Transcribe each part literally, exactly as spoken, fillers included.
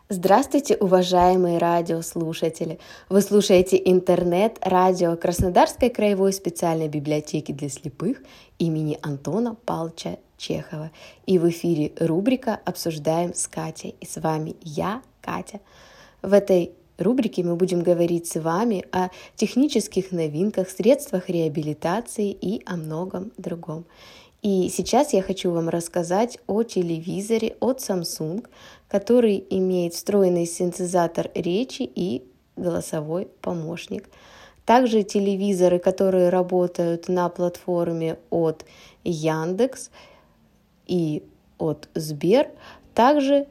Здравствуйте, уважаемые радиослушатели! Вы слушаете интернет-радио Краснодарской краевой специальной библиотеки для слепых имени Антона Павловича Чехова. И в эфире рубрика «Обсуждаем с Катей». И с вами я, Катя. В этой рубрике мы будем говорить с вами о технических новинках, средствах реабилитации и о многом другом. И сейчас я хочу вам рассказать о телевизоре от Samsung, который имеет встроенный синтезатор речи и голосовой помощник. Также телевизоры, которые работают на платформе от Яндекс и от Сбер, также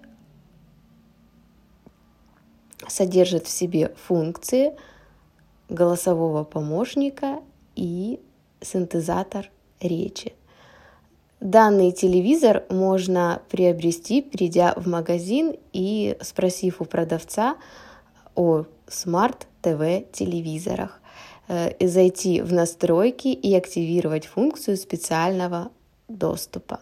содержат в себе функции голосового помощника и синтезатор речи. Данный телевизор можно приобрести, придя в магазин и спросив у продавца о смарт-ти ви телевизорах, зайти в настройки и активировать функцию специального доступа.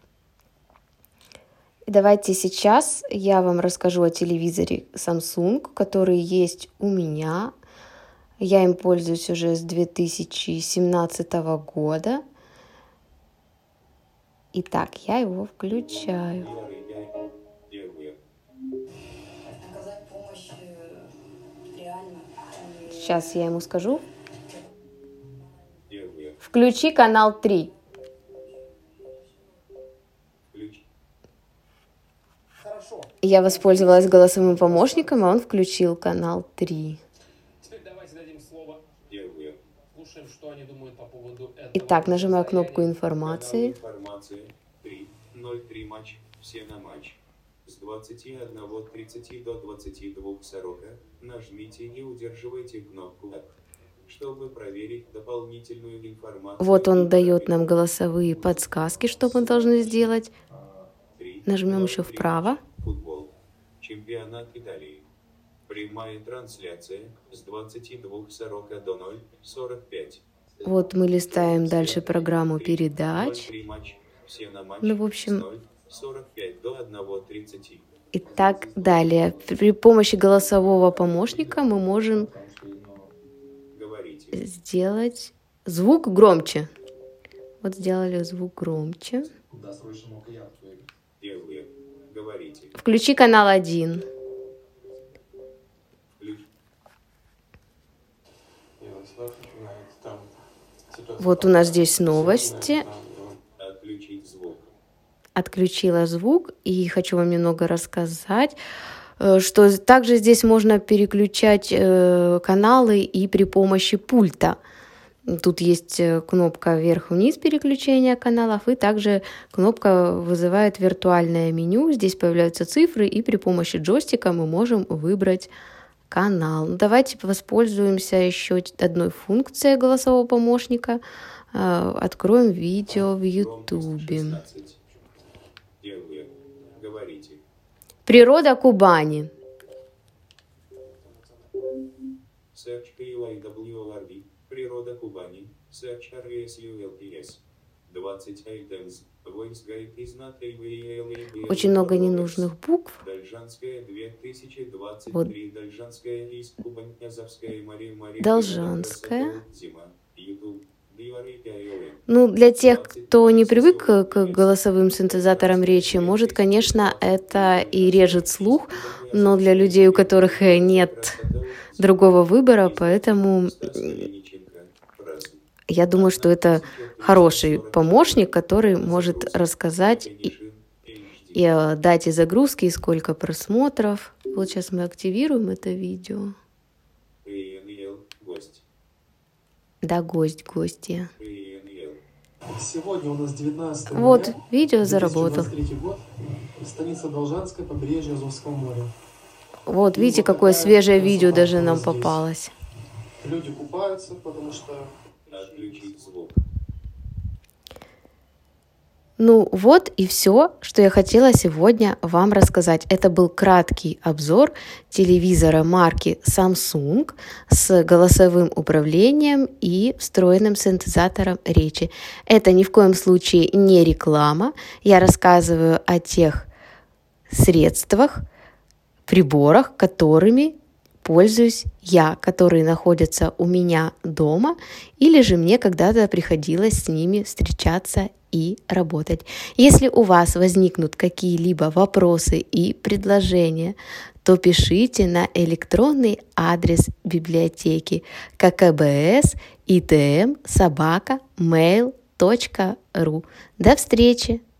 Давайте сейчас я вам расскажу о телевизоре Samsung, который есть у меня. Я им пользуюсь уже с две тысячи семнадцатого года. Итак, я его включаю. Сейчас я ему скажу. Включи канал три. Я воспользовалась голосовым помощником, и он включил канал три. Итак, нажимаю кнопку информации. ноль три матч, все на матч. С двадцати одного тридцати до двадцати двух сорока нажмите и удерживайте кнопку, чтобы проверить дополнительную информацию. Вот он дает нам голосовые подсказки, что мы должны сделать. Нажмем еще вправо. Футбол. Чемпионат Италии. Прямая трансляция с двадцати двух сорока до ноль сорок пять. Вот мы листаем дальше программу передач. Ну, в общем, итак, далее. При помощи голосового помощника мы можем сделать звук громче. Вот сделали звук громче. Включи канал один. Вот у нас здесь новости. Отключила звук, и хочу вам немного рассказать, что также здесь можно переключать каналы и при помощи пульта. Тут есть кнопка вверх-вниз переключения каналов, и также кнопка вызывает виртуальное меню. Здесь появляются цифры, и при помощи джойстика мы можем выбрать канал. Давайте воспользуемся еще одной функцией голосового помощника. Откроем видео в YouTube. Природа Кубани. Природа Кубани. Search areas ю эл пи эс. двадцать items. Voice guide is not available. Очень много ненужных букв. Должанская две тысячи двадцать три. Вот. Должанская из Кубань. Азовская море. Должанская. Зима. YouTube. Ну, для тех, кто не привык к голосовым синтезаторам речи, может, конечно, это и режет слух, но для людей, у которых нет другого выбора, поэтому я думаю, что это хороший помощник, который может рассказать и, и о дате загрузки, и сколько просмотров. Вот сейчас мы активируем это видео. Да, гость, гостья. Сегодня у нас девятнадцатое Вот, видео заработал. год, станица Должанская, побережье Азовского моря. Вот, видите, какое свежее видео даже нам попалось. Люди купаются, потому что... Отключить звук. Ну вот и все, что я хотела сегодня вам рассказать. Это был краткий обзор телевизора марки Samsung с голосовым управлением и встроенным синтезатором речи. Это ни в коем случае не реклама. Я рассказываю о тех средствах, приборах, которыми пользуюсь я, которые находятся у меня дома, или же мне когда-то приходилось с ними встречаться и работать. Если у вас возникнут какие-либо вопросы и предложения, то пишите на электронный адрес библиотеки ка ка бэ эс и тэ эм собака мэйл точка ру. До встречи!